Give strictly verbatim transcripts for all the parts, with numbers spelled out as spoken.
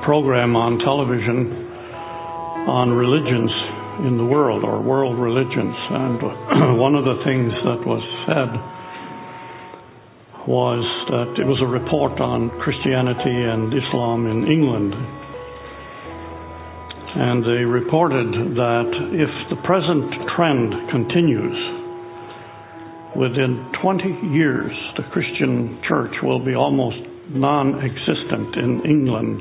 program on television on religions in the world, or world religions. And one of the things that was said was that it was a report on Christianity and Islam in England. And they reported that if the present trend continues, within twenty years, the Christian church will be almost non-existent in England.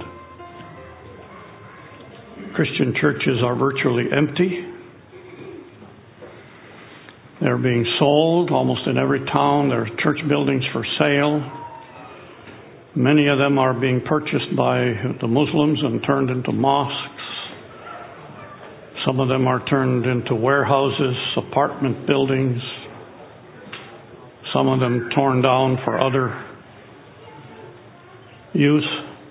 Christian churches are virtually empty. They're being sold almost in every town. There are church buildings for sale. Many of them are being purchased by the Muslims and turned into mosques. Some of them are turned into warehouses, apartment buildings. Some of them torn down for other use.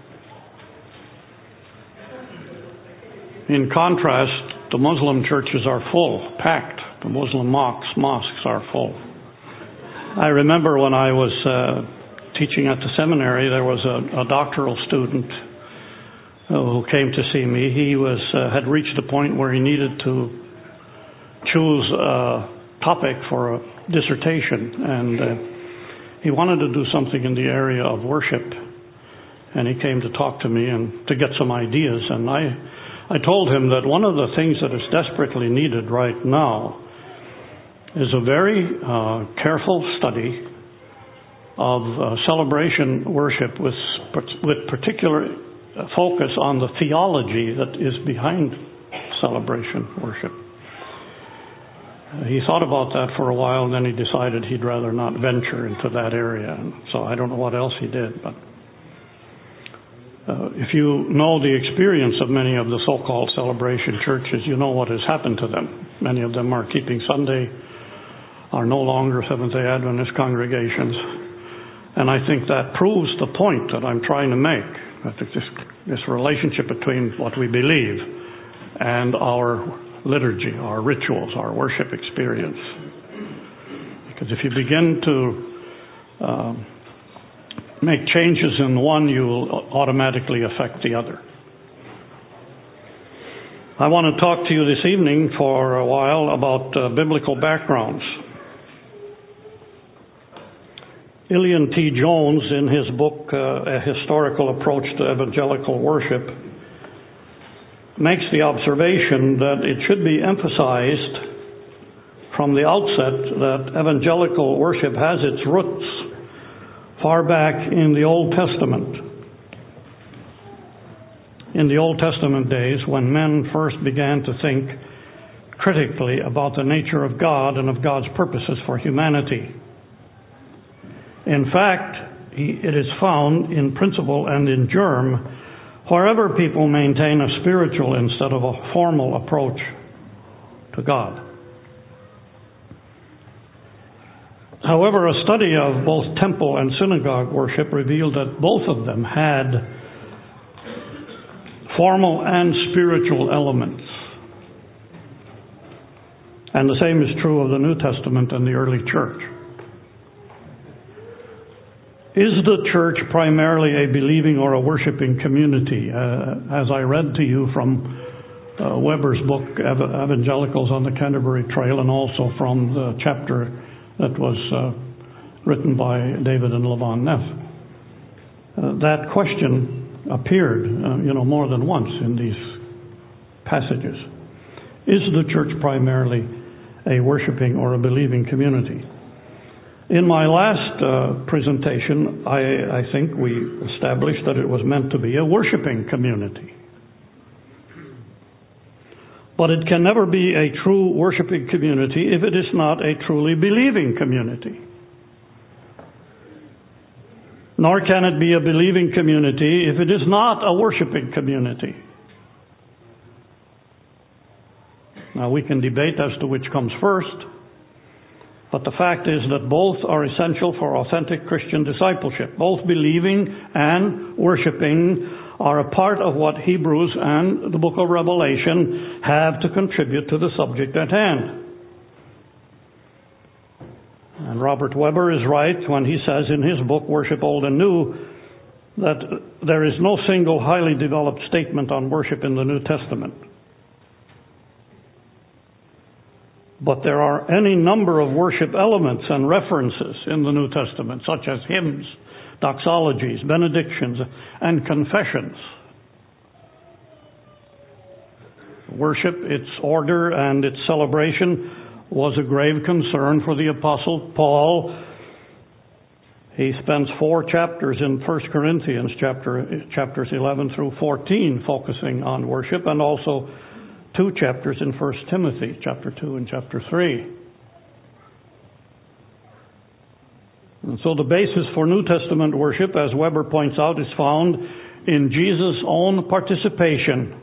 In contrast, the Muslim churches are full, packed. The Muslim mosques, mosques are full. I remember when I was uh, teaching at the seminary, there was a, a doctoral student who came to see me. He was uh, had reached a point where he needed to choose a topic for a dissertation, and uh, he wanted to do something in the area of worship. And he came to talk to me and to get some ideas. And I, I told him that one of the things that is desperately needed right now is a very uh, careful study of uh, celebration worship with with particular focus on the theology that is behind celebration worship. Uh, he thought about that for a while, and then he decided he'd rather not venture into that area. And so I don't know what else he did, but uh, if you know the experience of many of the so-called celebration churches, you know what has happened to them. Many of them are keeping Sunday, are no longer Seventh-day Adventist congregations. And I think that proves the point that I'm trying to make, that this, this relationship between what we believe and our liturgy, our rituals, our worship experience. Because if you begin to uh, make changes in one, you will automatically affect the other. I want to talk to you this evening for a while about uh, biblical backgrounds. Ilian T. Jones, in his book, uh, A Historical Approach to Evangelical Worship, makes the observation that it should be emphasized from the outset that evangelical worship has its roots far back in the Old Testament. In the Old Testament days, when men first began to think critically about the nature of God and of God's purposes for humanity. In fact, it is found in principle and in germ wherever people maintain a spiritual instead of a formal approach to God. However, a study of both temple and synagogue worship revealed that both of them had formal and spiritual elements. And the same is true of the New Testament and the early church. Is the church primarily a believing or a worshiping community? Uh, as I read to you from uh, Weber's book, Ev- Evangelicals on the Canterbury Trail, and also from the chapter that was uh, written by David and Levon Neff. Uh, that question appeared, uh, you know, more than once in these passages. Is the church primarily a worshiping or a believing community? In my last uh, presentation, I, I think we established that it was meant to be a worshiping community. But it can never be a true worshiping community if it is not a truly believing community. Nor can it be a believing community if it is not a worshiping community. Now, we can debate as to which comes first. But the fact is that both are essential for authentic Christian discipleship. Both believing and worshiping are a part of what Hebrews and the book of Revelation have to contribute to the subject at hand. And Robert Weber is right when he says in his book, Worship Old and New, that there is no single highly developed statement on worship in the New Testament. But there are any number of worship elements and references in the New Testament, such as hymns, doxologies, benedictions, and confessions. Worship, its order, and its celebration was a grave concern for the Apostle Paul. He spends four chapters in First Corinthians, chapter, chapters eleven through fourteen, focusing on worship, and also two chapters in First Timothy, chapter two and chapter three. And so the basis for New Testament worship, as Weber points out, is found in Jesus' own participation.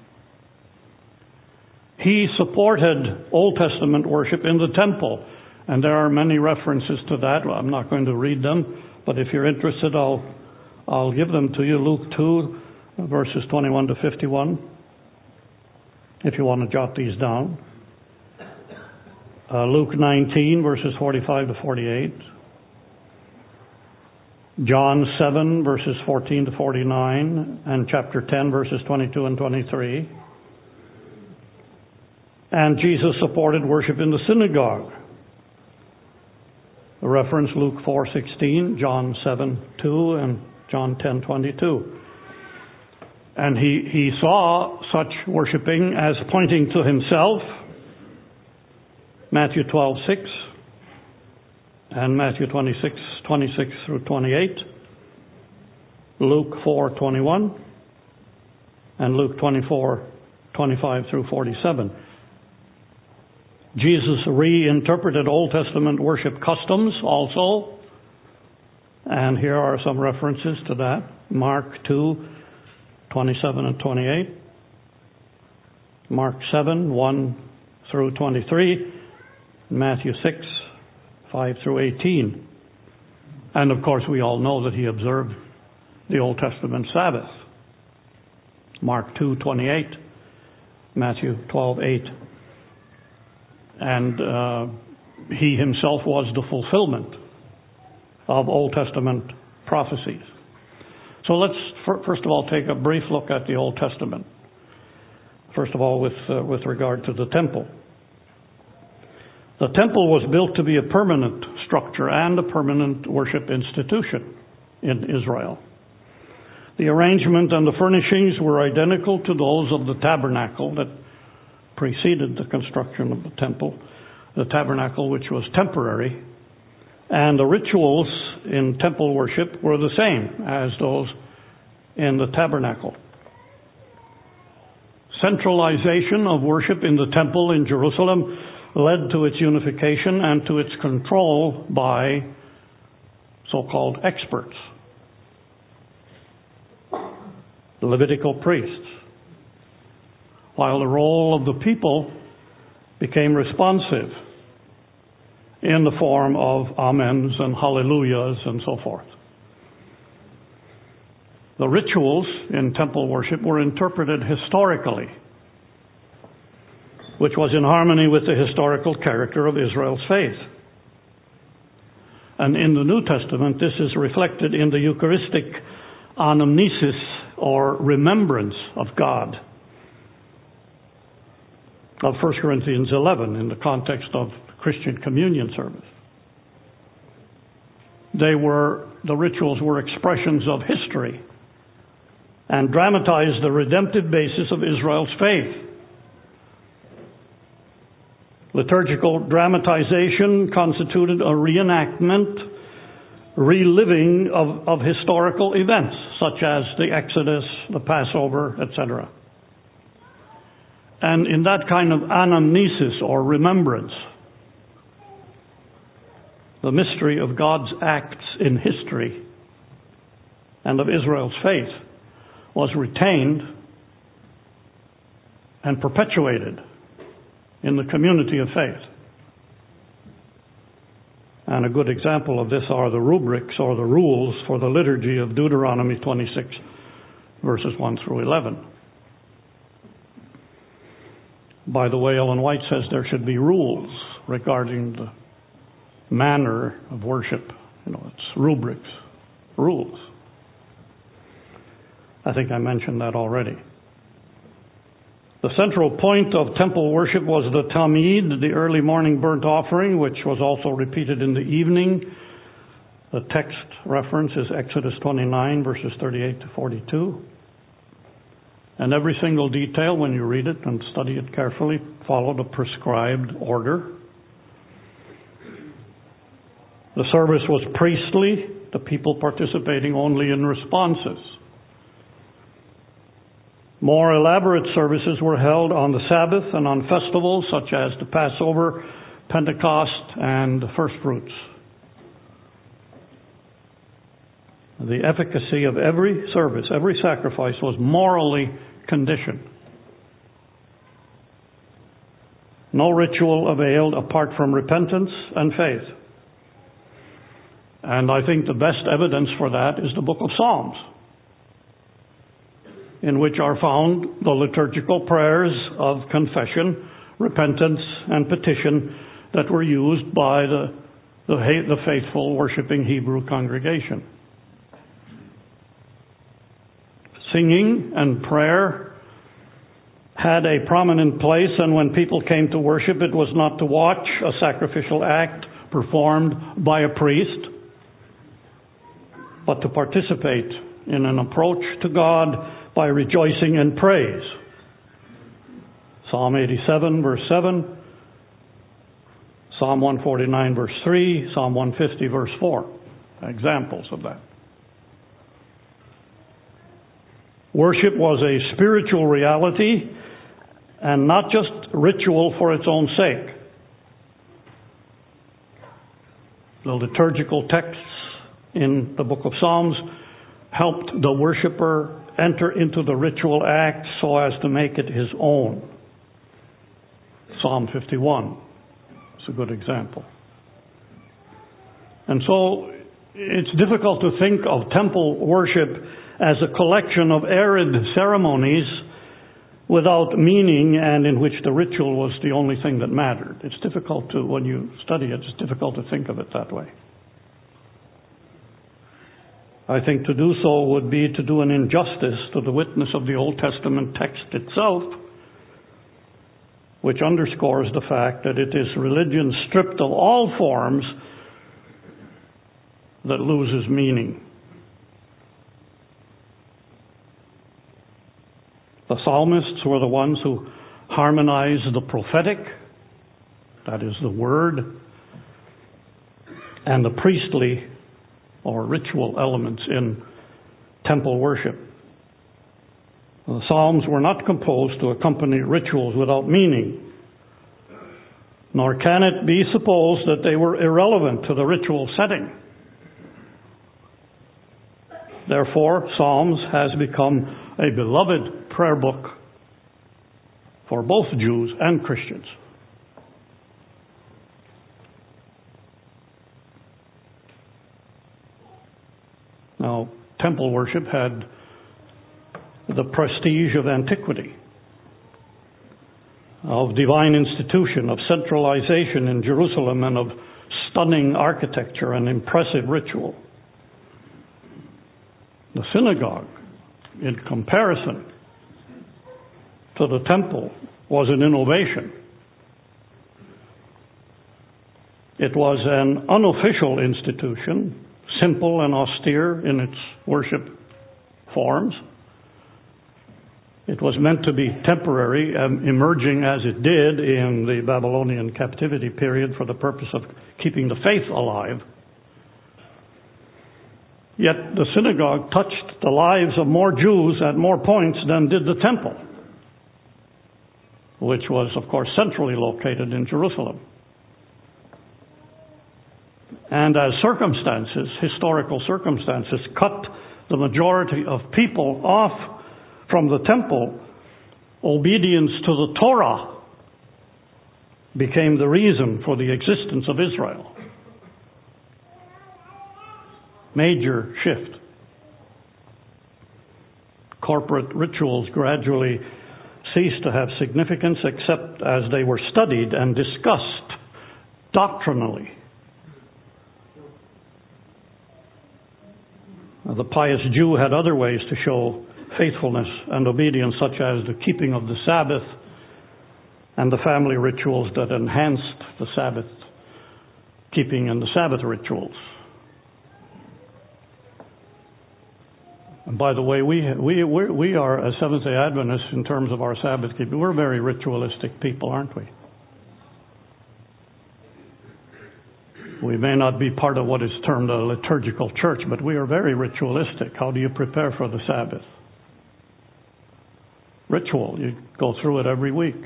He supported Old Testament worship in the temple, and there are many references to that. Well, I'm not going to read them, but if you're interested, I'll I'll give them to you. Luke two, verses twenty-one to fifty-one, if you want to jot these down. Uh, Luke nineteen, verses forty-five to forty-eight. John seven, verses fourteen to forty-nine, and chapter ten, verses twenty-two and twenty-three. And Jesus supported worship in the synagogue. A reference, Luke four sixteen, John seven two, and John ten twenty-two. And he, he saw such worshiping as pointing to himself, Matthew twelve six, and Matthew twenty-six twenty-six through twenty-eight, Luke four twenty-one, and Luke twenty-four twenty-five through forty-seven. Jesus reinterpreted Old Testament worship customs also, and here are some references to that. Mark two twenty-seven and twenty-eight, Mark seven one through twenty-three, Matthew six five through eighteen. And of course we all know that he observed the Old Testament Sabbath. Mark two twenty-eight, Matthew twelve eight. And uh, he himself was the fulfillment of Old Testament prophecies. So let's first of all take a brief look at the Old Testament. First of all, with uh, with regard to the temple. The temple was built to be a permanent structure and a permanent worship institution in Israel. The arrangement and the furnishings were identical to those of the tabernacle that preceded the construction of the temple, the tabernacle which was temporary, and the rituals in temple worship were the same as those in the tabernacle. Centralization of worship in the temple in Jerusalem led to its unification and to its control by so-called experts, the Levitical priests, while the role of the people became responsive in the form of amens and hallelujahs and so forth. The rituals in temple worship were interpreted historically, which was in harmony with the historical character of Israel's faith. And in the New Testament, this is reflected in the Eucharistic anamnesis, or remembrance of God, of First Corinthians eleven in the context of Christian communion service. They were, the rituals were expressions of history and dramatized the redemptive basis of Israel's faith. Liturgical dramatization constituted a reenactment, reliving of, of historical events such as the Exodus, the Passover, et cetera. And in that kind of anamnesis or remembrance, the mystery of God's acts in history and of Israel's faith was retained and perpetuated in the community of faith. And a good example of this are the rubrics or the rules for the liturgy of Deuteronomy twenty-six, verses one through eleven. By the way, Ellen White says there should be rules regarding the manner of worship. You know, it's rubrics, rules. I think I mentioned that already. The central point of temple worship was the tamid, the early morning burnt offering, which was also repeated in the evening. The text reference is Exodus twenty-nine, verses thirty-eight to forty-two. And every single detail, when you read it and study it carefully, followed a prescribed order. The service was priestly, the people participating only in responses. More elaborate services were held on the Sabbath and on festivals such as the Passover, Pentecost, and the First Fruits. The efficacy of every service, every sacrifice was morally conditioned. No ritual availed apart from repentance and faith. And I think the best evidence for that is the book of Psalms, in which are found the liturgical prayers of confession, repentance, and petition that were used by the, the, the faithful worshiping Hebrew congregation. Singing and prayer had a prominent place, and when people came to worship, it was not to watch a sacrificial act performed by a priest, but to participate in an approach to God by rejoicing in praise. Psalm eighty-seven, verse seven, Psalm one forty-nine, verse three, Psalm one fifty, verse four. Examples of that. Worship was a spiritual reality and not just ritual for its own sake. The liturgical texts in the book of Psalms helped the worshiper enter into the ritual act so as to make it his own. Psalm fifty-one is a good example. And so it's difficult to think of temple worship as a collection of arid ceremonies without meaning and in which the ritual was the only thing that mattered. It's difficult to, when you study it, it's difficult to think of it that way. I think to do so would be to do an injustice to the witness of the Old Testament text itself, which underscores the fact that it is religion stripped of all forms that loses meaning. The psalmists were the ones who harmonized the prophetic, that is the word, and the priestly or ritual elements in temple worship. The Psalms were not composed to accompany rituals without meaning, nor can it be supposed that they were irrelevant to the ritual setting. Therefore, Psalms has become a beloved prayer book for both Jews and Christians. Now, temple worship had the prestige of antiquity, of divine institution, of centralization in Jerusalem, and of stunning architecture and impressive ritual. The synagogue, in comparison to the temple, was an innovation. It was an unofficial institution, simple and austere in its worship forms. It was meant to be temporary, um, emerging as it did in the Babylonian captivity period for the purpose of keeping the faith alive. Yet the synagogue touched the lives of more Jews at more points than did the temple, which was, of course, centrally located in Jerusalem. And as circumstances, historical circumstances, cut the majority of people off from the temple, obedience to the Torah became the reason for the existence of Israel. Major shift. Corporate rituals gradually ceased to have significance except as they were studied and discussed doctrinally. The pious Jew had other ways to show faithfulness and obedience, such as the keeping of the Sabbath and the family rituals that enhanced the Sabbath keeping and the Sabbath rituals. And by the way, we we we we are, as Seventh-day Adventists, in terms of our Sabbath keeping, we're very ritualistic people, aren't we? We may not be part of what is termed a liturgical church, but we are very ritualistic. How do you prepare for the Sabbath? Ritual. You go through it every week.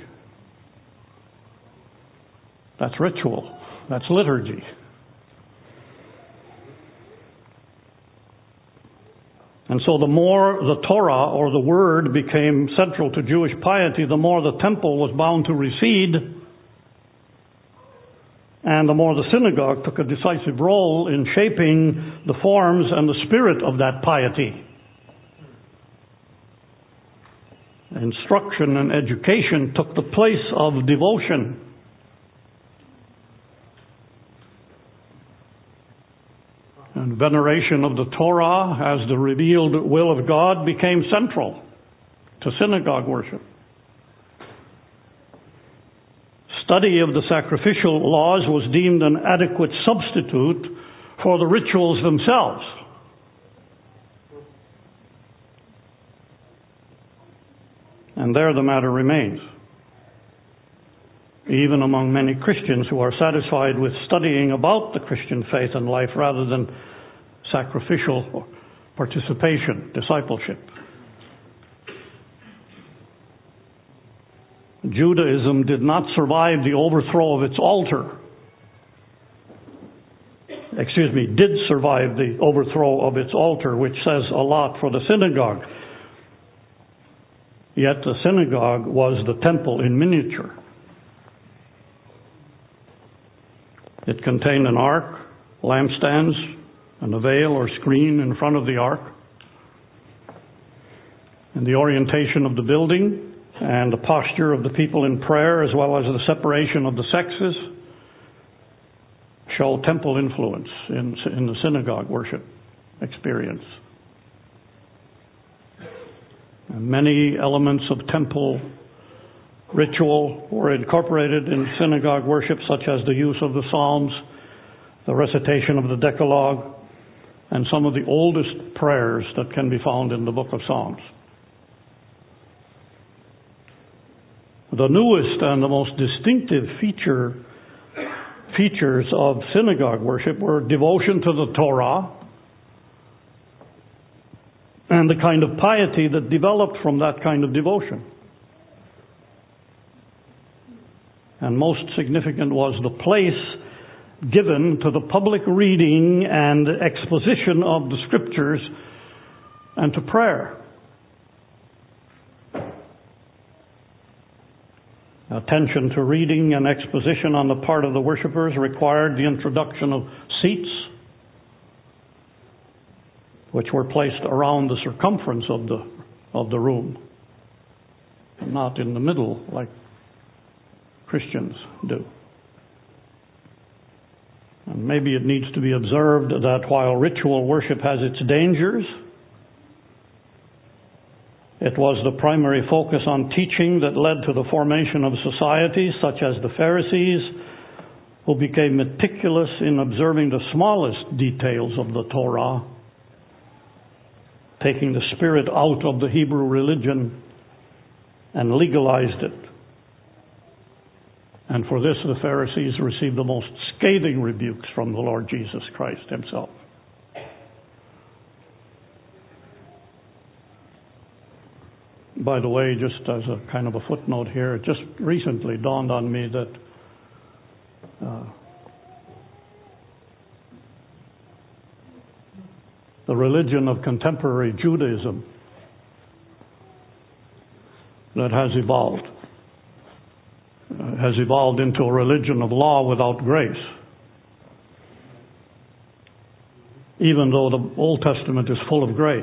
That's ritual. That's liturgy. And so the more the Torah, or the Word, became central to Jewish piety, the more the temple was bound to recede, and the more the synagogue took a decisive role in shaping the forms and the spirit of that piety. Instruction and education took the place of devotion. And veneration of the Torah as the revealed will of God became central to synagogue worship. Study of the sacrificial laws was deemed an adequate substitute for the rituals themselves. And there the matter remains. Even among many Christians who are satisfied with studying about the Christian faith and life rather than sacrificial participation, discipleship. Judaism did not survive the overthrow of its altar. Excuse me, did survive the overthrow of its altar, which says a lot for the synagogue. Yet the synagogue was the temple in miniature. It contained an ark, lampstands, and a veil or screen in front of the ark. And the orientation of the building and the posture of the people in prayer, as well as the separation of the sexes, show temple influence in, in the synagogue worship experience. And many elements of temple ritual were incorporated in synagogue worship, such as the use of the Psalms, the recitation of the Decalogue, and some of the oldest prayers that can be found in the book of Psalms. The newest and the most distinctive feature, features of synagogue worship were devotion to the Torah and the kind of piety that developed from that kind of devotion. And most significant was the place given to the public reading and exposition of the Scriptures and to prayer. Attention to reading and exposition on the part of the worshipers required the introduction of seats, which were placed around the circumference of the of the room, not in the middle like Christians do. And maybe it needs to be observed that while ritual worship has its dangers, it was the primary focus on teaching that led to the formation of societies such as the Pharisees, who became meticulous in observing the smallest details of the Torah, taking the spirit out of the Hebrew religion and legalized it. And for this, the Pharisees received the most scathing rebukes from the Lord Jesus Christ himself. By the way, just as a kind of a footnote here, it just recently dawned on me that uh, the religion of contemporary Judaism that has evolved uh, has evolved into a religion of law without grace. Even though the Old Testament is full of grace.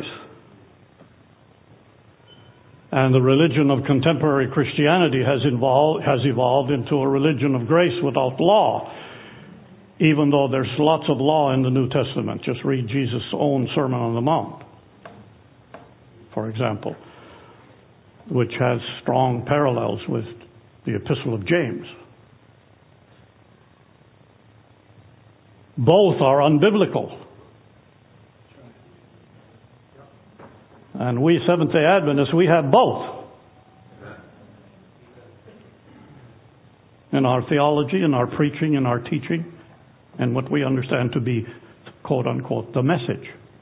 And the religion of contemporary Christianity has evolved, has evolved into a religion of grace without law, even though there's lots of law in the New Testament. Just read Jesus' own Sermon on the Mount. for example, which has strong parallels with the Epistle of James. Both are unbiblical. And we Seventh-day Adventists, we have both. In our theology, in our preaching, in our teaching, and what we understand to be, quote unquote, the message.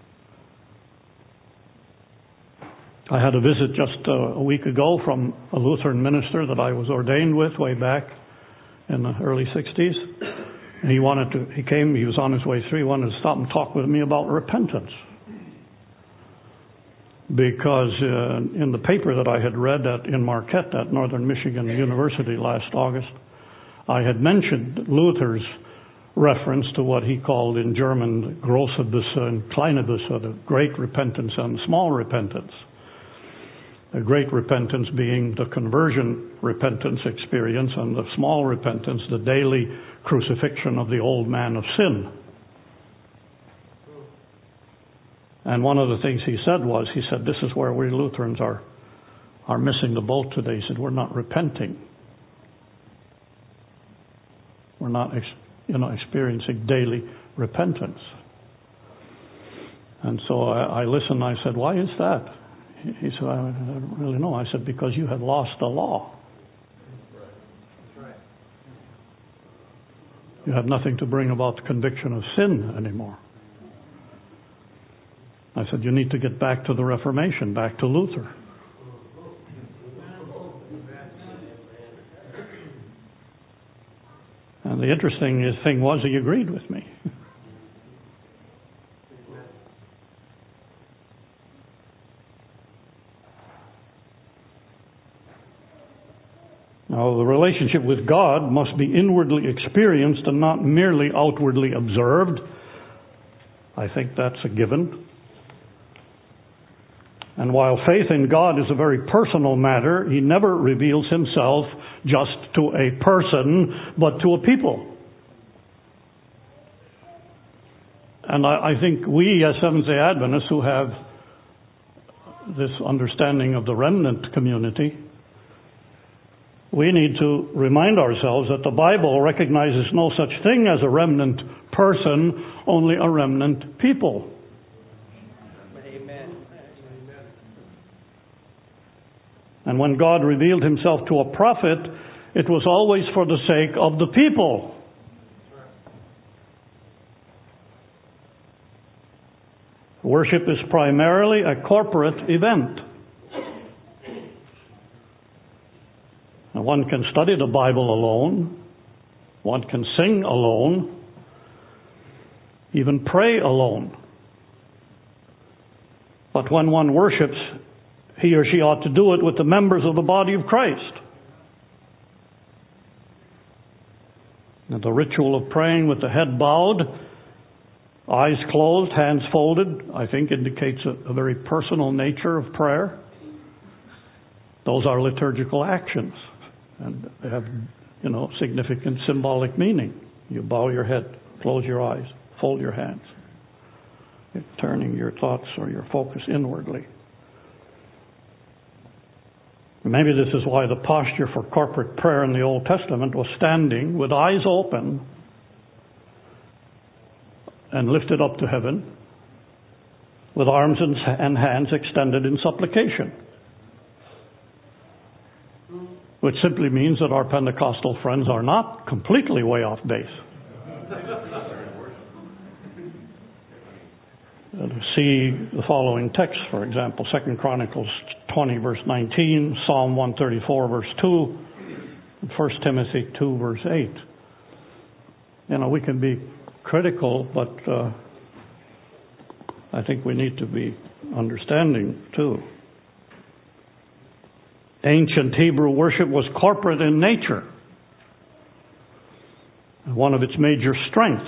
I had a visit just a week ago from a Lutheran minister that I was ordained with way back in the early sixties. And he wanted to, he came, he was on his way through, he wanted to stop and talk with me about repentance. Because uh, in the paper that I had read at, in Marquette at Northern Michigan University last August, I had mentioned Luther's reference to what he called in German große Buße and kleine Buße, the great repentance and small repentance. The great repentance being the conversion repentance experience, and the small repentance, the daily crucifixion of the old man of sin. And one of the things he said was, he said, this is where we Lutherans are, are missing the boat today. He said, we're not repenting. We're not you know, experiencing daily repentance. And so I, I listened, I said, why is that? He said, I don't really know. I said, because you have lost the law. You have nothing to bring about the conviction of sin anymore. I said, you need to get back to the Reformation, back to Luther. And the interesting thing was he agreed with me. Now, the relationship with God must be inwardly experienced and not merely outwardly observed. I think that's a given. And while faith in God is a very personal matter, He never reveals Himself just to a person, but to a people. And I, I think we as Seventh-day Adventists who have this understanding of the remnant community, we need to remind ourselves that the Bible recognizes no such thing as a remnant person, only a remnant people. Amen. And when God revealed Himself to a prophet, it was always for the sake of the people. Worship is primarily a corporate event. Now, one can study the Bible alone. One can sing alone. Even pray alone. But when one worships, he or she ought to do it with the members of the body of Christ. And the ritual of praying with the head bowed, eyes closed, hands folded, I think indicates a, a very personal nature of prayer. Those are liturgical actions. And they have, you know, significant symbolic meaning. You bow your head, close your eyes, fold your hands. You're turning your thoughts or your focus inwardly. Maybe this is why the posture for corporate prayer in the Old Testament was standing with eyes open and lifted up to heaven, with arms and hands extended in supplication. Which simply means that our Pentecostal friends are not completely way off base. See the following text, for example, Second Chronicles twenty, verse nineteen, Psalm one thirty-four, verse two, and First Timothy two, verse eight. You know, we can be critical, but uh, I think we need to be understanding, too. Ancient Hebrew worship was corporate in nature. One of its major strengths.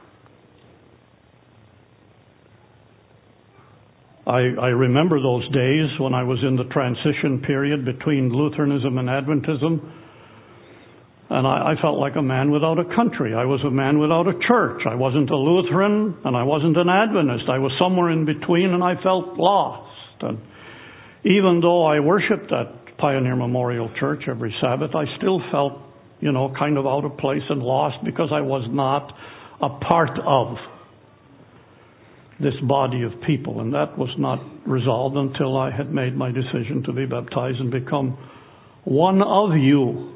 I, I remember those days when I was in the transition period between Lutheranism and Adventism, and I, I felt like a man without a country. I was a man without a church. I wasn't a Lutheran, and I wasn't an Adventist. I was somewhere in between, and I felt lost. And Even though I worshiped at Pioneer Memorial Church every Sabbath, I still felt, you know, kind of out of place and lost because I was not a part of this body of people. And that was not resolved until I had made my decision to be baptized and become one of you.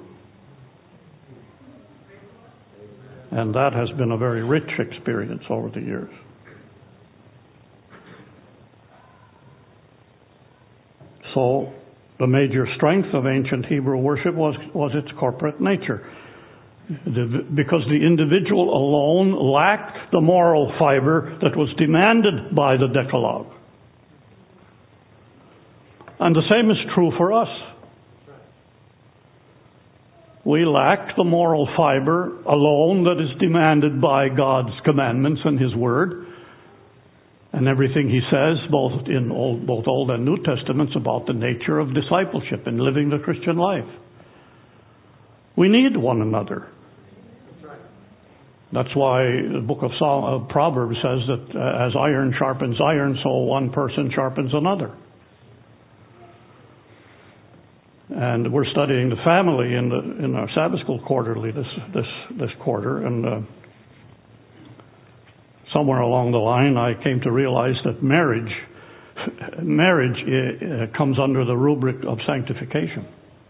And that has been a very rich experience over the years. So, the major strength of ancient Hebrew worship was, was its corporate nature. The, because the individual alone lacked the moral fiber that was demanded by the Decalogue. And the same is true for us. We lack the moral fiber alone that is demanded by God's commandments and His Word. And everything He says, both in Old, both Old and New Testaments, about the nature of discipleship and living the Christian life. We need one another. That's why the book of Psalm, uh, Proverbs says that uh, as iron sharpens iron, so one person sharpens another. And we're studying the family in the in our Sabbath School quarterly this this this quarter, and uh, somewhere along the line, I came to realize that marriage marriage uh, comes under the rubric of sanctification.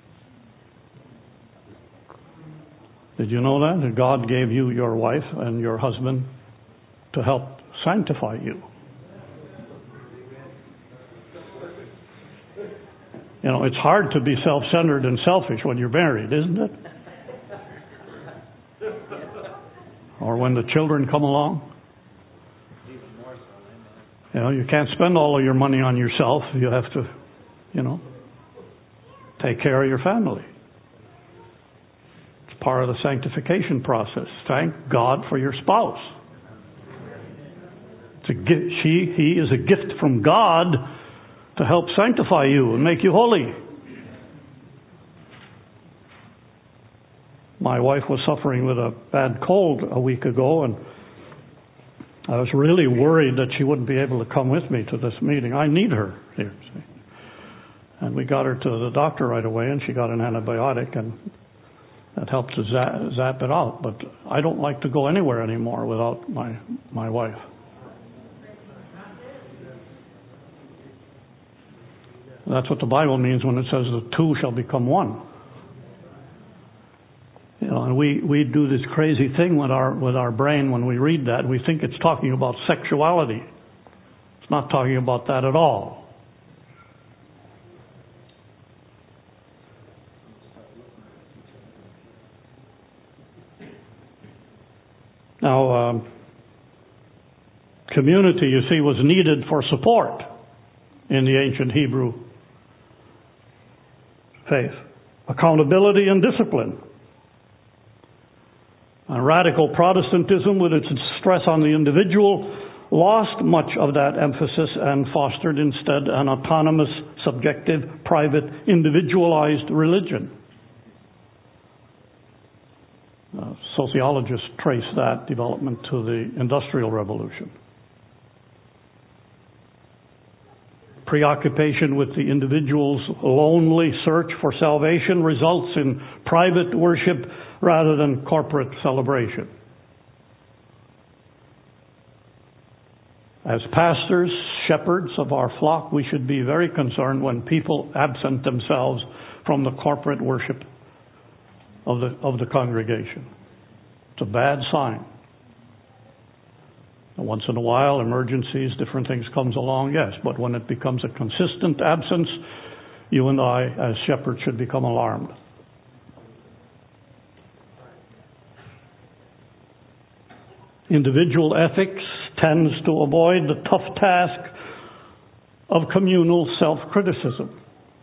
Did you know that? That God gave you your wife and your husband to help sanctify you. You know, it's hard to be self-centered and selfish when you're married, isn't it? Or when the children come along. You know, you can't spend all of your money on yourself. You have to, you know, take care of your family. It's part of the sanctification process. Thank God for your spouse. It's a gift. She, he is a gift from God to help sanctify you and make you holy. My wife was suffering with a bad cold a week ago, and I was really worried that she wouldn't be able to come with me to this meeting. I need her here. See? And we got her to the doctor right away, and she got an antibiotic, and that helped to zap, zap it out. But I don't like to go anywhere anymore without my, my wife. That's what the Bible means when it says the two shall become one. You know, and we, we do this crazy thing with our with our brain when we read that. We think it's talking about sexuality. It's not talking about that at all. Now, um, community, you see, was needed for support in the ancient Hebrew faith. Accountability and discipline. And radical Protestantism, with its stress on the individual, lost much of that emphasis and fostered instead an autonomous, subjective, private, individualized religion. Uh, sociologists trace that development to the Industrial Revolution. Preoccupation with the individual's lonely search for salvation results in private worship rather than corporate celebration. As pastors, shepherds of our flock, we should be very concerned when people absent themselves from the corporate worship of the of the congregation. It's a bad sign. Once in a while, emergencies, different things comes along, yes. But when it becomes a consistent absence, you and I, as shepherds, should become alarmed. Individual ethics tends to avoid the tough task of communal self-criticism.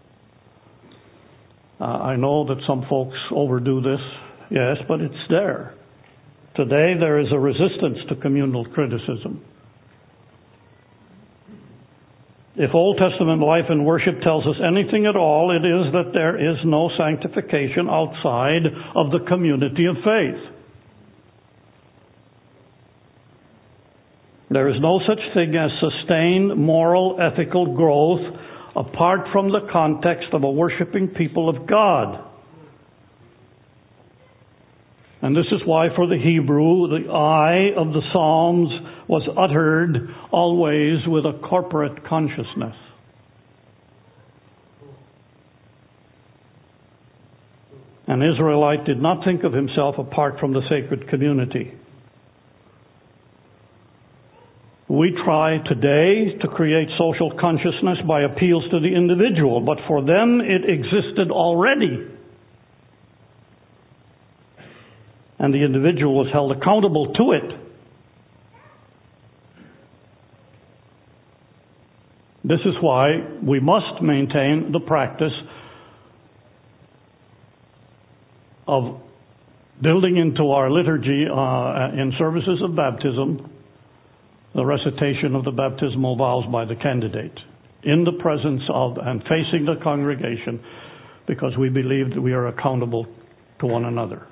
Uh, I know that some folks overdo this, yes, but it's there. Today there is a resistance to communal criticism. If Old Testament life and worship tells us anything at all, it is that there is no sanctification outside of the community of faith. There is no such thing as sustained moral, ethical growth apart from the context of a worshiping people of God. And this is why for the Hebrew, the I of the Psalms was uttered always with a corporate consciousness. An Israelite did not think of himself apart from the sacred community. We try today to create social consciousness by appeals to the individual, but for them it existed already. And the individual was held accountable to it. This is why we must maintain the practice of building into our liturgy uh, in services of baptism the recitation of the baptismal vows by the candidate in the presence of and facing the congregation, because we believe that we are accountable to one another.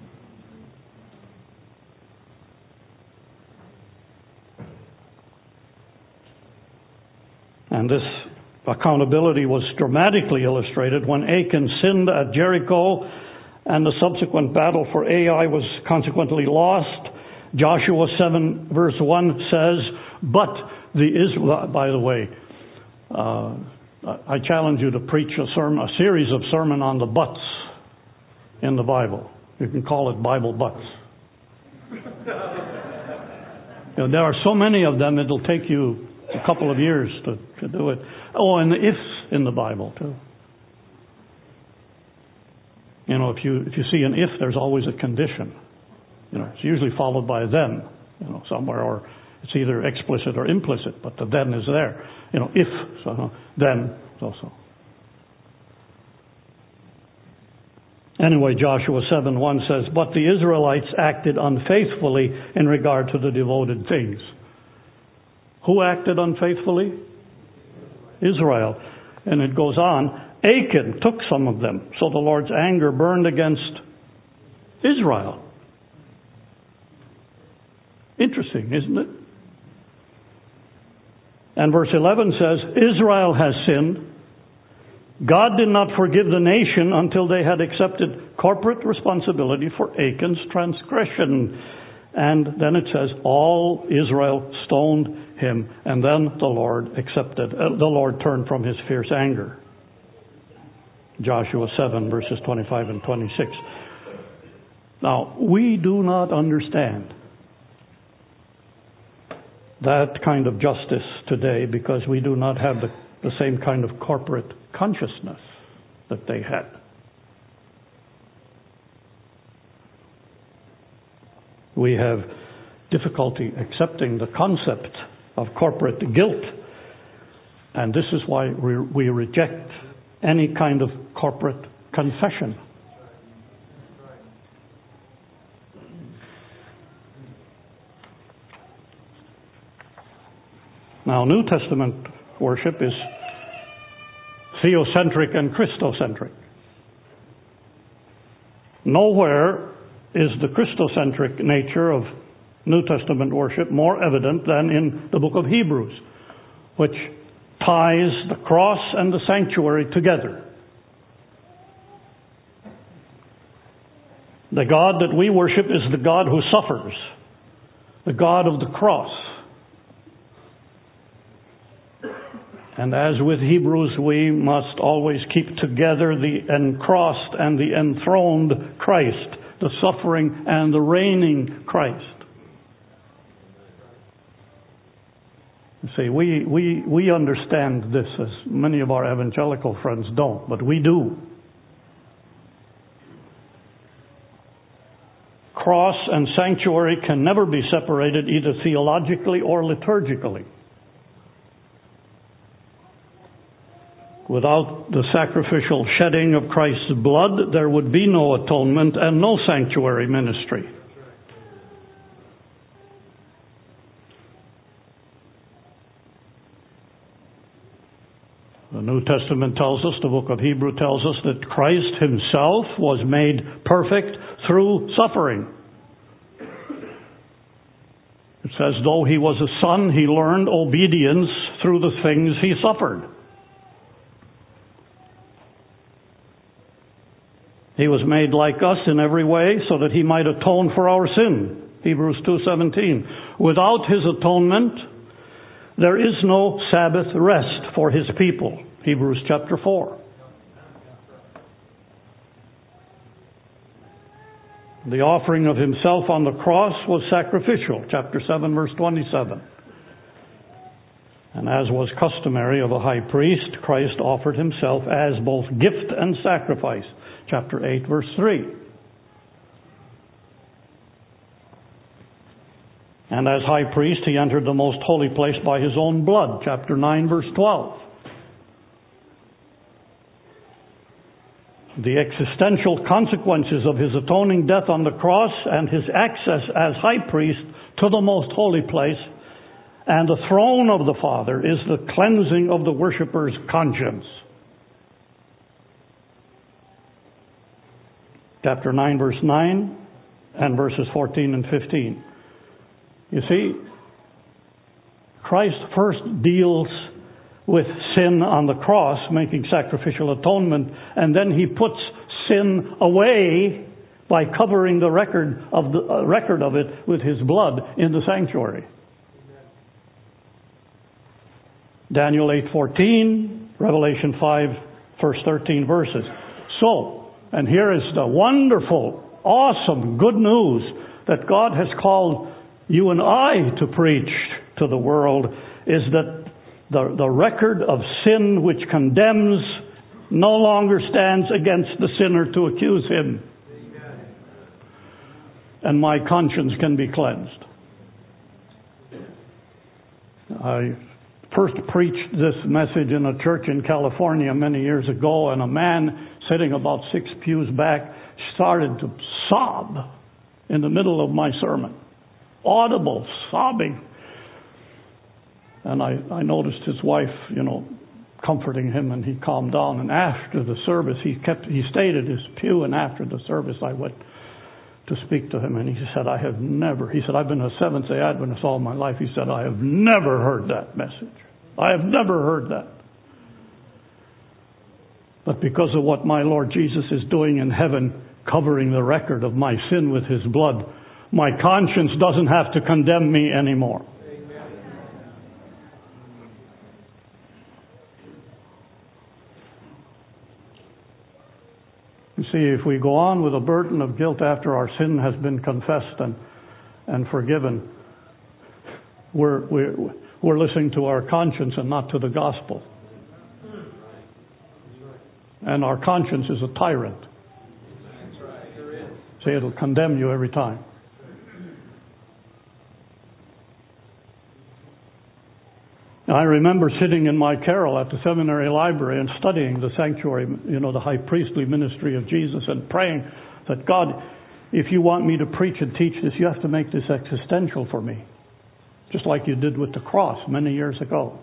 And this accountability was dramatically illustrated when Achan sinned at Jericho and the subsequent battle for Ai was consequently lost. Joshua seven verse one says, but the Israel, by the way, uh, I challenge you to preach a sermon, a series of sermon on the buts in the Bible. You can call it Bible buts. You know, there are so many of them, it'll take you a couple of years to, to do it. Oh, and the ifs in the Bible too. You know, if you if you see an if, there's always a condition. You know, it's usually followed by a then, you know, somewhere, or it's either explicit or implicit, but the then is there. You know, if, so then also. Anyway, Joshua seven one says, but the Israelites acted unfaithfully in regard to the devoted things. Who acted unfaithfully? Israel. And it goes on, Achan took some of them, so the Lord's anger burned against Israel. Interesting, isn't it? And verse eleven says, Israel has sinned. God did not forgive the nation until they had accepted corporate responsibility for Achan's transgression. And then it says, all Israel stoned him, and then the Lord accepted, uh, the Lord turned from his fierce anger. Joshua seven, verses twenty-five and twenty-six. Now, we do not understand that kind of justice today because we do not have the, the same kind of corporate consciousness that they had. We have difficulty accepting the concept of corporate guilt, and this is why we, we reject any kind of corporate confession. Now, New Testament worship is theocentric and Christocentric. Nowhere is the Christocentric nature of New Testament worship more evident than in the book of Hebrews, which ties the cross and the sanctuary together. The God that we worship is the God who suffers, the God of the cross. And as with Hebrews, we must always keep together the encrossed and the enthroned Christ, the suffering and the reigning Christ. You see, we, we, we understand this as many of our evangelical friends don't, but we do. Cross and sanctuary can never be separated either theologically or liturgically. Without the sacrificial shedding of Christ's blood, there would be no atonement and no sanctuary ministry. The New Testament tells us, the book of Hebrews tells us, that Christ himself was made perfect through suffering. It says, though he was a son, he learned obedience through the things he suffered. He was made like us in every way so that he might atone for our sin. Hebrews two seventeen. Without his atonement, there is no Sabbath rest for his people. Hebrews chapter four. The offering of himself on the cross was sacrificial. Chapter seven, verse twenty-seven. And as was customary of a high priest, Christ offered himself as both gift and sacrifice. Chapter eight, verse three. And as high priest, he entered the most holy place by his own blood. Chapter nine, verse twelve. The existential consequences of his atoning death on the cross and his access as high priest to the most holy place and the throne of the Father is the cleansing of the worshipper's conscience. Chapter nine, verse nine, and verses fourteen and fifteen. You see, Christ first deals with sin on the cross, making sacrificial atonement, and then he puts sin away by covering the record of the uh, record of it with his blood in the sanctuary. Daniel eight fourteen, Revelation five, first thirteen verses. So, and here is the wonderful, awesome, good news that God has called you and I to preach to the world, is that the, the record of sin which condemns no longer stands against the sinner to accuse him. Amen. And my conscience can be cleansed. I first preached this message in a church in California many years ago, and a man sitting about six pews back started to sob in the middle of my sermon. Audible sobbing. And I, I noticed his wife, you know, comforting him, and he calmed down. And after the service, he kept he stayed at his pew, and after the service I went to speak to him, and he said, I have never, he said, I've been a Seventh-day Adventist all my life. He said, I have never heard that message. I have never heard that. But because of what my Lord Jesus is doing in heaven, covering the record of my sin with his blood, my conscience doesn't have to condemn me anymore. You see, if we go on with a burden of guilt after our sin has been confessed and, and forgiven, we're, we're, we're listening to our conscience and not to the gospel. And our conscience is a tyrant. See, it'll condemn you every time. I remember sitting in my carrel at the seminary library and studying the sanctuary, you know, the high priestly ministry of Jesus, and praying that, God, if you want me to preach and teach this, you have to make this existential for me. Just like you did with the cross many years ago.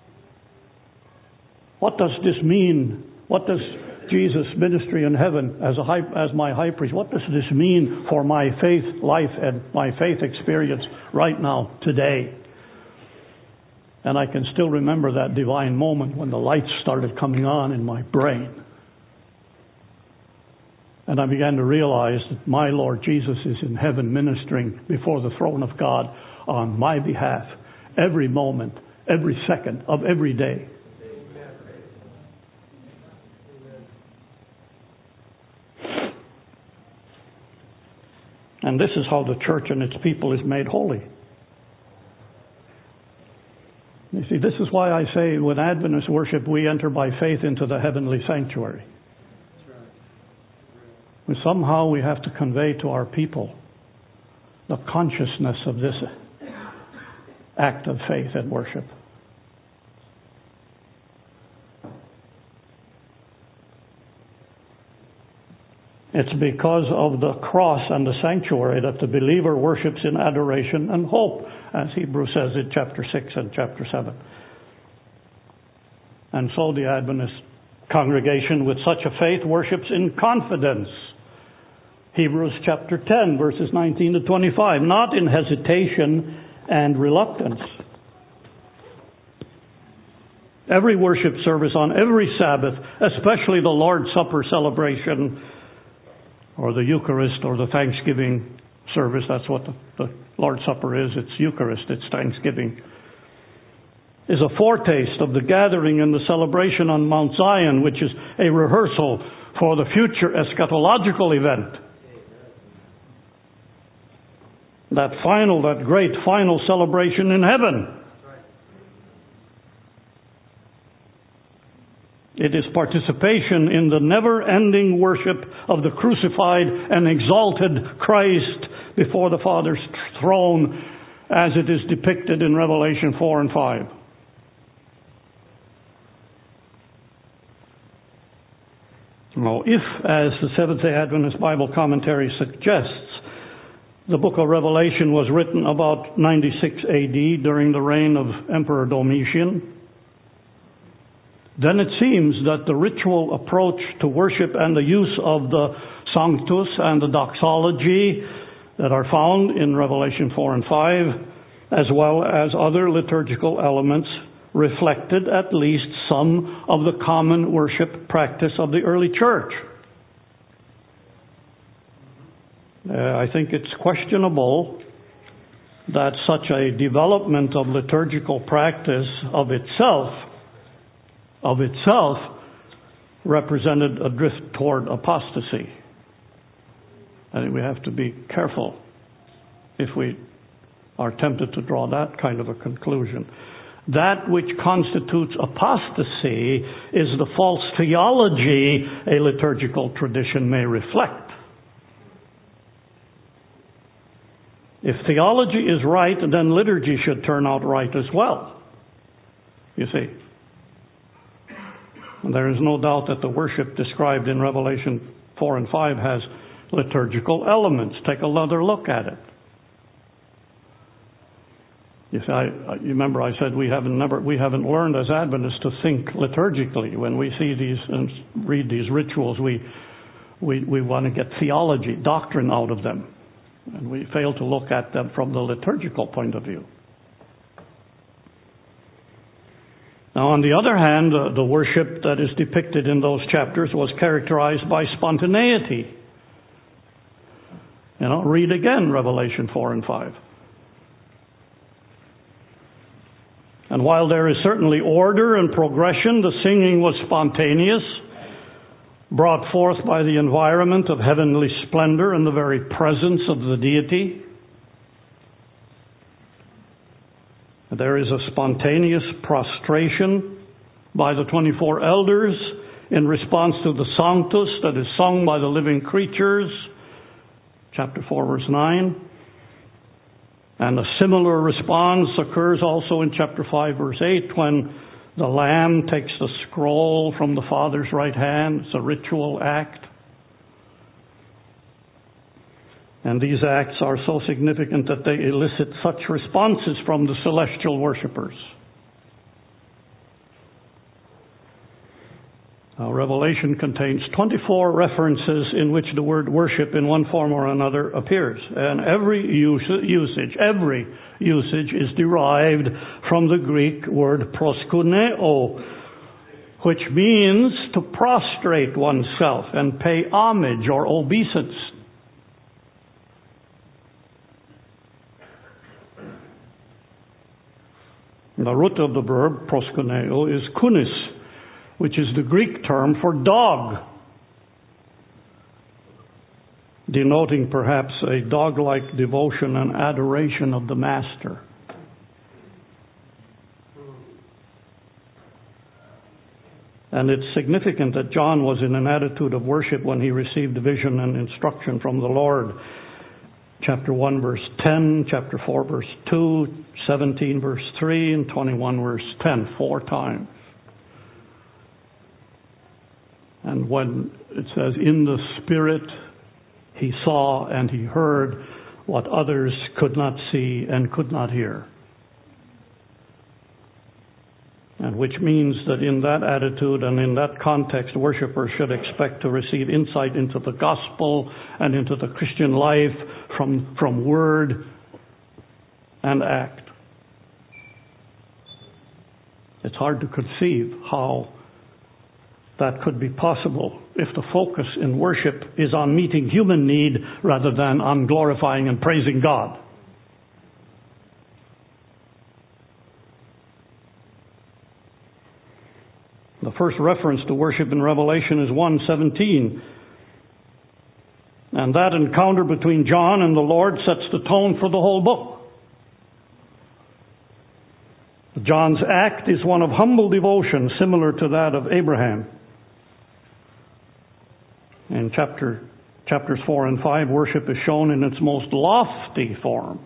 What does this mean? What does Jesus' ministry in heaven as a high, as my high priest, what does this mean for my faith life and my faith experience right now, today? And I can still remember that divine moment when the lights started coming on in my brain. And I began to realize that my Lord Jesus is in heaven ministering before the throne of God on my behalf every moment, every second of every day. And this is how the church and its people is made holy. You see, this is why I say when Adventist worship, we enter by faith into the heavenly sanctuary. And somehow we have to convey to our people the consciousness of this act of faith and worship. It's because of the cross and the sanctuary that the believer worships in adoration and hope, as Hebrews says in chapter six and chapter seven. And so the Adventist congregation with such a faith worships in confidence. Hebrews chapter ten, verses nineteen to twenty-five, not in hesitation and reluctance. Every worship service on every Sabbath, especially the Lord's Supper celebration, or the Eucharist, or the Thanksgiving service. That's what the, the Lord's Supper is. It's Eucharist, it's Thanksgiving. Is a foretaste of the gathering and the celebration on Mount Zion, which is a rehearsal for the future eschatological event. That final, that great final celebration in heaven. It is participation in the never-ending worship of the crucified and exalted Christ before the Father's throne, as it is depicted in Revelation four and five. Now, if, as the Seventh-day Adventist Bible Commentary suggests, the book of Revelation was written about ninety-six A D during the reign of Emperor Domitian, then it seems that the ritual approach to worship and the use of the Sanctus and the doxology that are found in Revelation four and five, as well as other liturgical elements, reflected at least some of the common worship practice of the early church. Uh, I think it's questionable that such a development of liturgical practice of itself, of itself, represented a drift toward apostasy. I think we have to be careful if we are tempted to draw that kind of a conclusion. That which constitutes apostasy is the false theology a liturgical tradition may reflect. If theology is right, then liturgy should turn out right as well. You see. And there is no doubt that the worship described in Revelation four and five has liturgical elements. Take another look at it. You see, I, you remember I said we haven't never we haven't learned as Adventists to think liturgically. When we see these and read these rituals, we we we want to get theology, doctrine out of them. And we fail to look at them from the liturgical point of view. Now, on the other hand, uh, the worship that is depicted in those chapters was characterized by spontaneity. You know, read again Revelation four and five. And while there is certainly order and progression, the singing was spontaneous, brought forth by the environment of heavenly splendor and the very presence of the deity. There is a spontaneous prostration by the twenty-four elders in response to the Sanctus that is sung by the living creatures, chapter four, verse nine. And a similar response occurs also in chapter five, verse eight, when the Lamb takes the scroll from the Father's right hand. It's a ritual act. And these acts are so significant that they elicit such responses from the celestial worshipers. Now, Revelation contains twenty-four references in which the word worship in one form or another appears. And every usage, every usage is derived from the Greek word proskuneo, which means to prostrate oneself and pay homage or obeisance. The root of the verb proskuneo is kunis, which is the Greek term for dog, denoting perhaps a dog-like devotion and adoration of the master. And it's significant that John was in an attitude of worship when he received vision and instruction from the Lord. Chapter one, verse ten, chapter four, verse two, seventeen, verse three, and twenty-one, verse ten, four times. And when it says, in the Spirit, he saw and he heard what others could not see and could not hear. And which means that in that attitude and in that context, worshipers should expect to receive insight into the gospel and into the Christian life from, from word and act. It's hard to conceive how that could be possible if the focus in worship is on meeting human need rather than on glorifying and praising God. The first reference to worship in Revelation is one seventeen. And that encounter between John and the Lord sets the tone for the whole book. John's act is one of humble devotion, similar to that of Abraham. In chapter, chapters four and five, worship is shown in its most lofty form.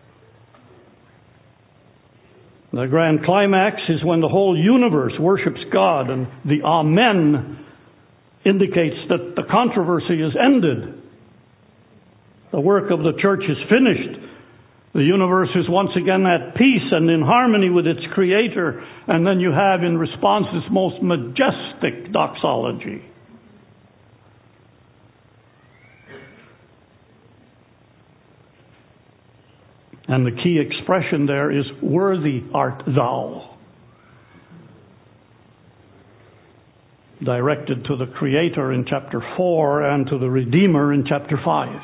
The grand climax is when the whole universe worships God, and the Amen indicates that the controversy is ended. The work of the church is finished. The universe is once again at peace and in harmony with its Creator. And then you have in response this most majestic doxology. And the key expression there is, worthy art thou. Directed to the Creator in chapter four and to the Redeemer in chapter five.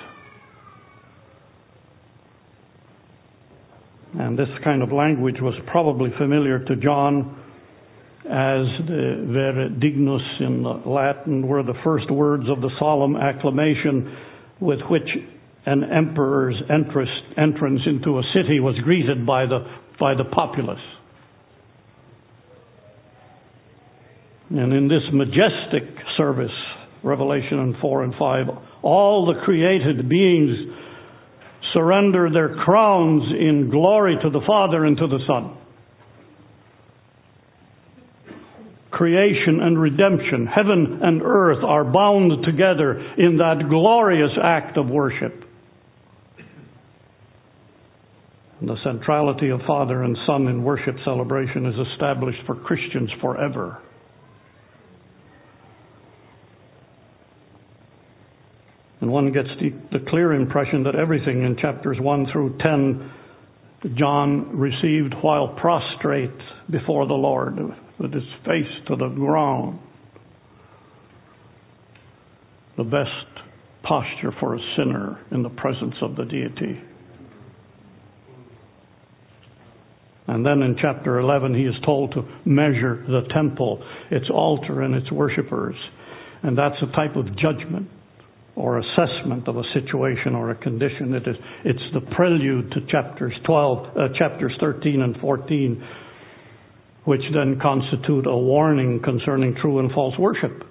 And this kind of language was probably familiar to John, as the vere dignus in the Latin were the first words of the solemn acclamation with which an emperor's entrance into a city was greeted by the, by the populace. And in this majestic service, Revelation four and five, all the created beings surrender their crowns in glory to the Father and to the Son. Creation and redemption, heaven and earth are bound together in that glorious act of worship. And the centrality of Father and Son in worship celebration is established for Christians forever. And one gets the, the clear impression that everything in chapters one through ten, John received while prostrate before the Lord, with his face to the ground. The best posture for a sinner in the presence of the deity. And then in chapter eleven, he is told to measure the temple, its altar and its worshipers. And that's a type of judgment or assessment of a situation or a condition. It is, it's the prelude to chapters twelve, uh, chapters thirteen and fourteen, which then constitute a warning concerning true and false worship.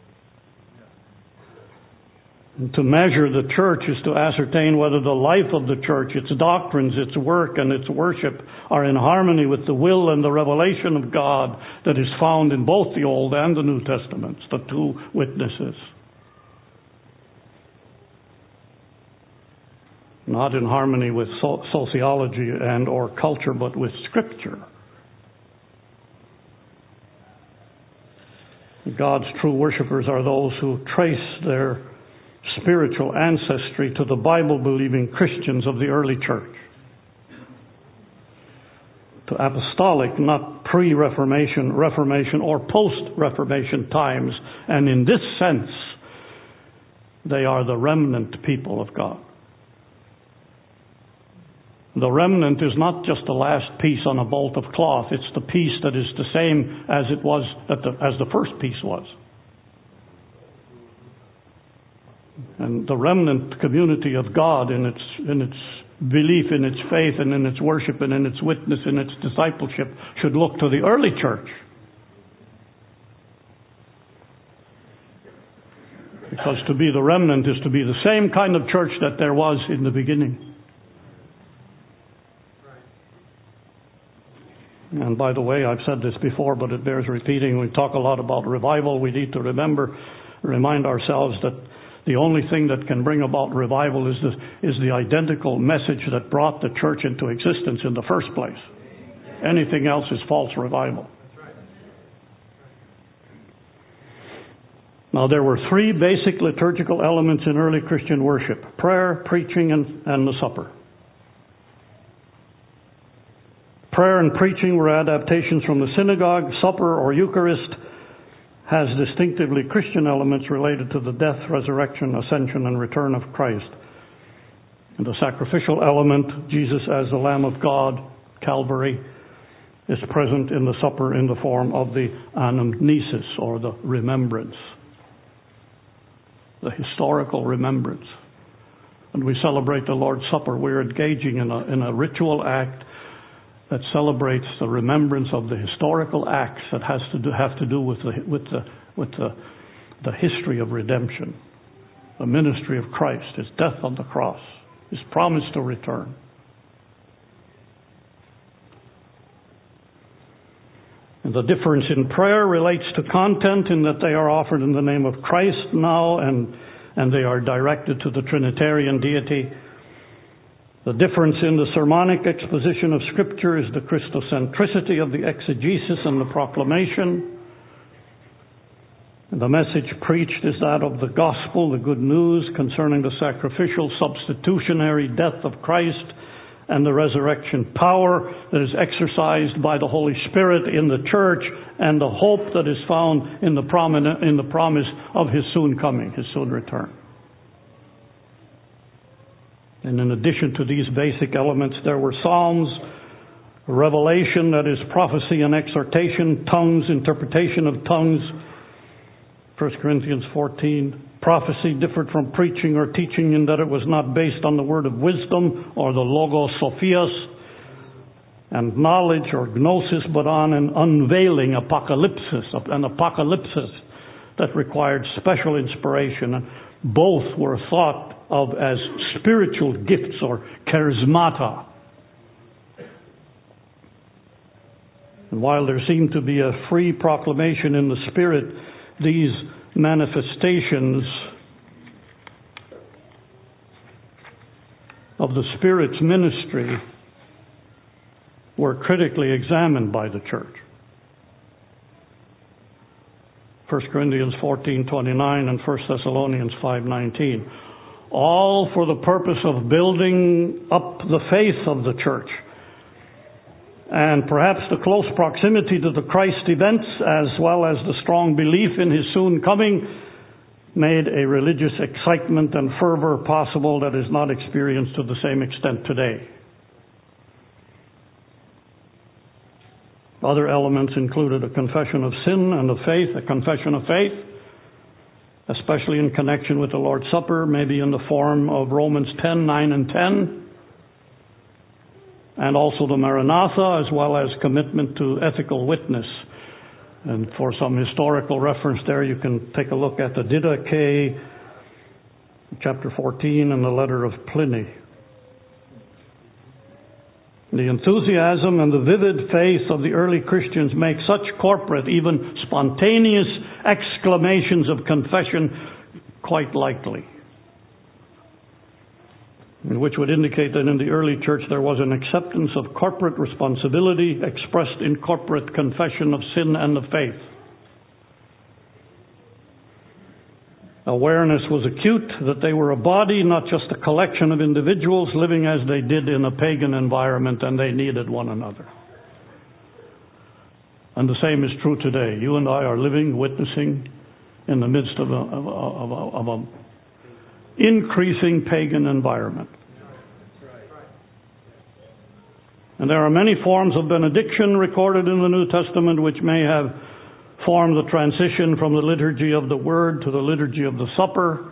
And to measure the church is to ascertain whether the life of the church, its doctrines, its work, and its worship are in harmony with the will and the revelation of God that is found in both the Old and the New Testaments, the two witnesses. Not in harmony with so- sociology and or culture, but with Scripture. God's true worshipers are those who trace their spiritual ancestry to the Bible-believing Christians of the early church. To apostolic, not pre-Reformation, Reformation, or post-Reformation times. And in this sense, they are the remnant people of God. The remnant is not just the last piece on a bolt of cloth. It's the piece that is the same as it was, at the, as the first piece was. And the remnant community of God in its, in its belief, in its faith, and in its worship, and in its witness, and its discipleship should look to the early church. Because to be the remnant is to be the same kind of church that there was in the beginning. And by the way, I've said this before, but it bears repeating. We talk a lot about revival. We need to remember, remind ourselves that the only thing that can bring about revival is the, is the identical message that brought the church into existence in the first place. Anything else is false revival. Now, there were three basic liturgical elements in early Christian worship: prayer, preaching, and, and the supper. Prayer and preaching were adaptations from the synagogue. Supper or Eucharist has distinctively Christian elements related to the death, resurrection, ascension, and return of Christ. And the sacrificial element, Jesus as the Lamb of God, Calvary, is present in the supper in the form of the anamnesis, or the remembrance, the historical remembrance. And we celebrate the Lord's Supper. We're engaging in a, in a ritual act that celebrates the remembrance of the historical acts that has to do, have to do with the with the with the, the history of redemption, the ministry of Christ, His death on the cross, His promise to return. And the difference in prayer relates to content in that they are offered in the name of Christ now, and and they are directed to the Trinitarian deity. The difference in the sermonic exposition of Scripture is the Christocentricity of the exegesis and the proclamation. And the message preached is that of the gospel, the good news concerning the sacrificial substitutionary death of Christ and the resurrection power that is exercised by the Holy Spirit in the church, and the hope that is found in the prominent, in the promise of His soon coming, His soon return. And in addition to these basic elements, there were psalms, revelation, that is prophecy and exhortation, tongues, interpretation of tongues, First Corinthians fourteen. Prophecy differed from preaching or teaching in that it was not based on the word of wisdom or the logos sophias and knowledge or gnosis, but on an unveiling apocalypsis, an apocalypsis that required special inspiration. And both were thought of as spiritual gifts or charismata. And while there seemed to be a free proclamation in the Spirit, these manifestations of the Spirit's ministry were critically examined by the church. First Corinthians fourteen twenty-nine and First Thessalonians five nineteen. All for the purpose of building up the faith of the church. And perhaps the close proximity to the Christ events, as well as the strong belief in His soon coming, made a religious excitement and fervor possible that is not experienced to the same extent today. Other elements included a confession of sin and of faith, a confession of faith, especially in connection with the Lord's Supper, maybe in the form of Romans ten, nine and ten, and also the Maranatha, as well as commitment to ethical witness. And for some historical reference there, you can take a look at the Didache, chapter fourteen, and the letter of Pliny. The enthusiasm and the vivid faith of the early Christians make such corporate, even spontaneous exclamations of confession quite likely, which would indicate that in the early church there was an acceptance of corporate responsibility expressed in corporate confession of sin and of faith. Awareness was acute that they were a body, not just a collection of individuals living as they did in a pagan environment, and they needed one another. And the same is true today. You and I are living, witnessing in the midst of a, of a, of a, of a increasing pagan environment. And there are many forms of benediction recorded in the New Testament which may have formed the transition from the liturgy of the Word to the liturgy of the Supper.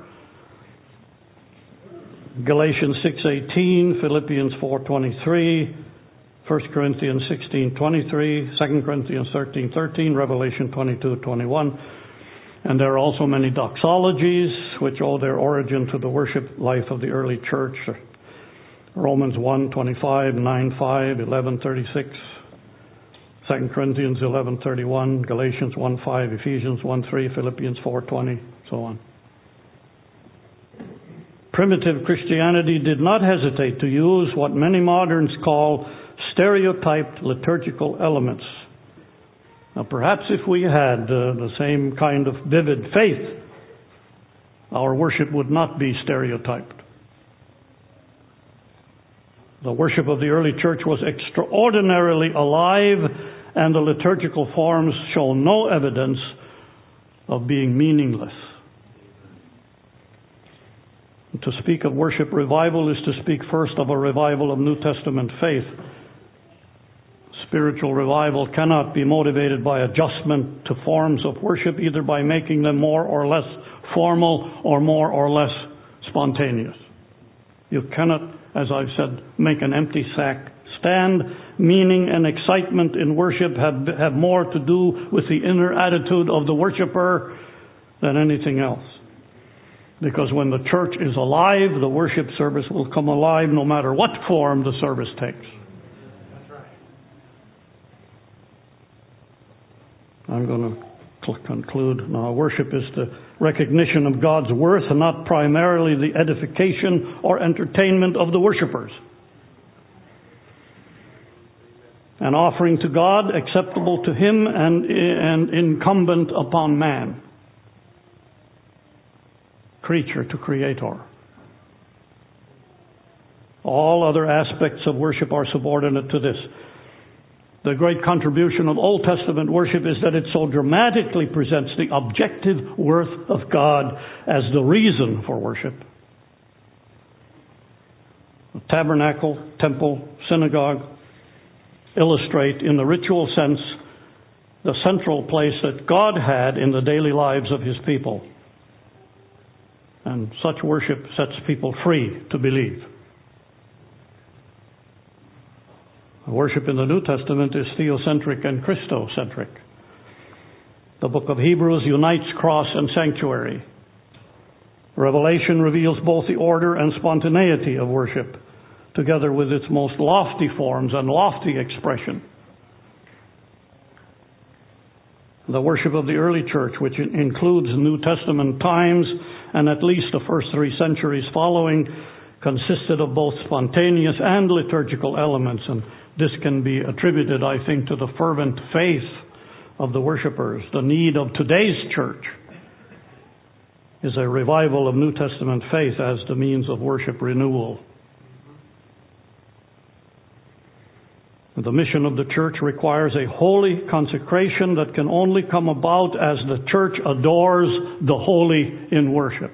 Galatians six eighteen, Philippians four twenty-three, First Corinthians sixteen twenty-three, Second Corinthians thirteen thirteen, Revelation twenty-two twenty-one. And there are also many doxologies which owe their origin to the worship life of the early church. Romans one twenty-five, nine five, eleven thirty-six, Second Corinthians eleven thirty-one, Galatians one five, Ephesians one three, Philippians four twenty, so on. Primitive Christianity did not hesitate to use what many moderns call stereotyped liturgical elements. Now, perhaps if we had uh, the same kind of vivid faith, our worship would not be stereotyped. The worship of the early church was extraordinarily alive, and the liturgical forms show no evidence of being meaningless. To speak of worship revival is to speak first of a revival of New Testament faith. Spiritual revival cannot be motivated by adjustment to forms of worship, either by making them more or less formal or more or less spontaneous. You cannot, as I've said, make an empty sack stand. Meaning and excitement in worship have, have more to do with the inner attitude of the worshiper than anything else. Because when the church is alive, the worship service will come alive no matter what form the service takes. I'm going to conclude now. Worship is the recognition of God's worth and not primarily the edification or entertainment of the worshipers. An offering to God acceptable to Him and, and incumbent upon man. Creature to Creator. All other aspects of worship are subordinate to this. The great contribution of Old Testament worship is that it so dramatically presents the objective worth of God as the reason for worship. The tabernacle, temple, synagogue illustrate in the ritual sense the central place that God had in the daily lives of His people. And such worship sets people free to believe. Worship in the New Testament is theocentric and Christocentric. The book of Hebrews unites cross and sanctuary. Revelation reveals both the order and spontaneity of worship, together with its most lofty forms and lofty expression. The worship of the early church, which includes New Testament times and at least the first three centuries following, consisted of both spontaneous and liturgical elements, and this can be attributed, I think, to the fervent faith of the worshipers. The need of today's church is a revival of New Testament faith as the means of worship renewal. The mission of the church requires a holy consecration that can only come about as the church adores the holy in worship.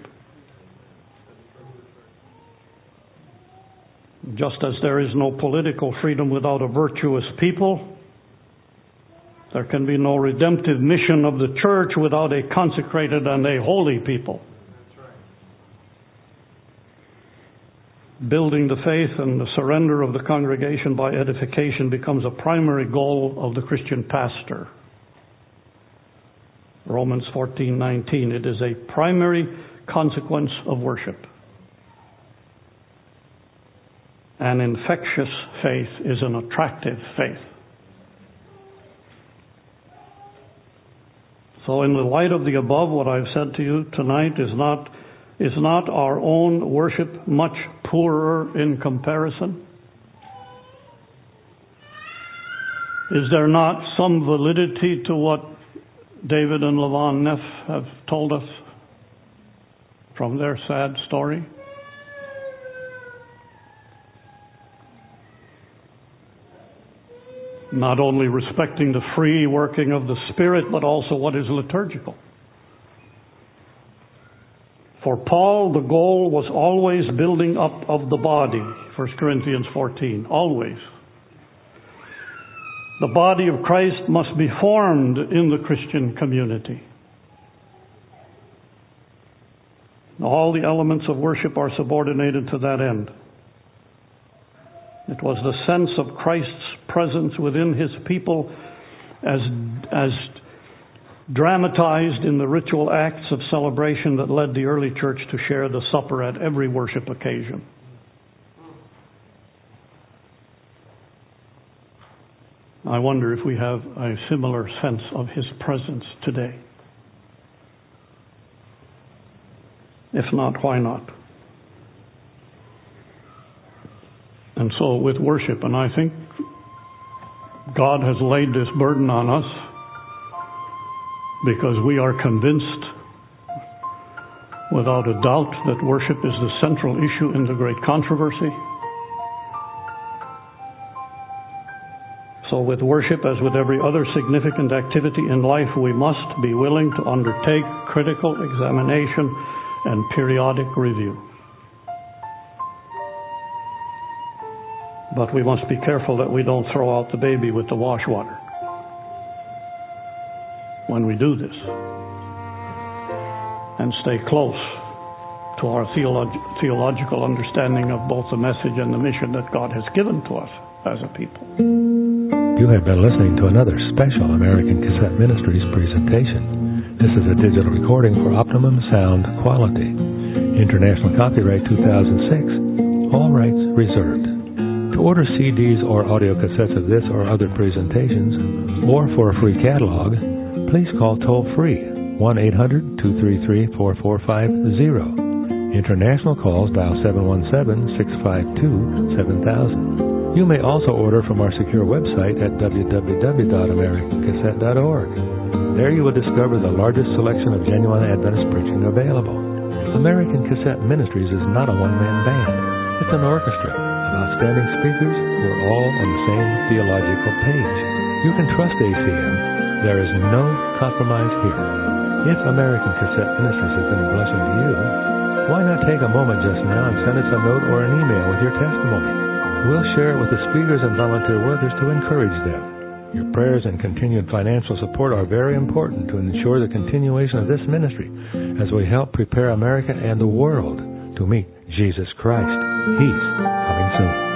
Just as there is no political freedom without a virtuous people, there can be no redemptive mission of the church without a consecrated and a holy people. Building the faith and the surrender of the congregation by edification becomes a primary goal of the Christian pastor. Romans fourteen nineteen. It is a primary consequence of worship. An infectious faith is an attractive faith. So in the light of the above, what I've said to you tonight is not, is not our own worship much poorer in comparison? Is there not some validity to what David and Levon Neff have told us from their sad story? Not only respecting the free working of the Spirit, but also what is liturgical. For Paul, the goal was always building up of the body, First Corinthians fourteen, always. The body of Christ must be formed in the Christian community. All the elements of worship are subordinated to that end. It was the sense of Christ's presence within His people as, as dramatized in the ritual acts of celebration that led the early church to share the supper at every worship occasion. I wonder if we have a similar sense of His presence today. If not, why not? And so with worship, and I think God has laid this burden on us because we are convinced without a doubt that worship is the central issue in the great controversy. So with worship, as with every other significant activity in life, we must be willing to undertake critical examination and periodic review. But we must be careful that we don't throw out the baby with the wash water when we do this, and stay close to our theolog- theological understanding of both the message and the mission that God has given to us as a people. You have been listening to another special American Cassette Ministries presentation. This is a digital recording for optimum sound quality. International copyright two thousand six, all rights reserved. To order C Ds or audio cassettes of this or other presentations, or for a free catalog, please call toll-free one eight hundred, two three three, four four five zero. International calls dial seven one seven, six five two, seven thousand. You may also order from our secure website at w w w dot american cassette dot org. There you will discover the largest selection of genuine Adventist preaching available. American Cassette Ministries is not a one-man band. It's an orchestra of outstanding speakers who are all on the same theological page. You can trust A C M. There is no compromise here. If American Cassette Ministries has been a blessing to you, why not take a moment just now and send us a note or an email with your testimony? We'll share it with the speakers and volunteer workers to encourage them. Your prayers and continued financial support are very important to ensure the continuation of this ministry as we help prepare America and the world to meet Jesus Christ. He's coming soon.